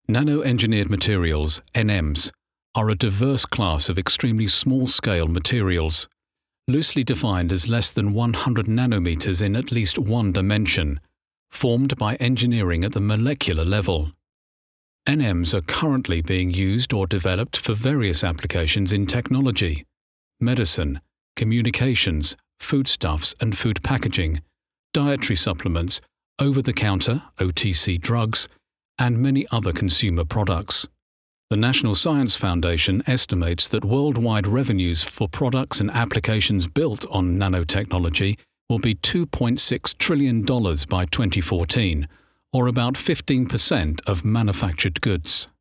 Nano-engineered materials, NMs, are a diverse class of extremely small-scale materials, loosely defined as less than 100 nanometers in at least one dimension, formed by engineering at the molecular level. NMs are currently being used or developed for various applications in technology, medicine, communications, foodstuffs and food packaging, dietary supplements, over-the-counter (OTC) drugs, and many other consumer products. The National Science Foundation estimates that worldwide revenues for products and applications built on nanotechnology will be $2.6 trillion by 2014, or about 15% of manufactured goods.